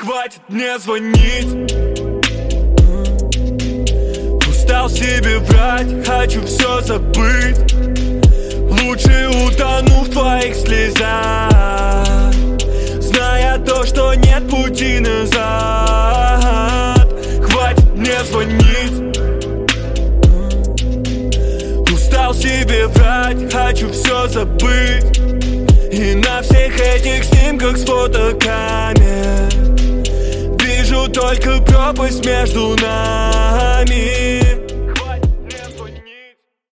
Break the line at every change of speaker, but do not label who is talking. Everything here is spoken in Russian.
хватит мне звонить. Устал себе врать, хочу все забыть. Лучше утону в твоих слезах, зная то, что нет пути назад. Хватит мне звонить. Устал себе врать, хочу все забыть. И на всех этих снимках с фотокамер вижу только пропасть между нами.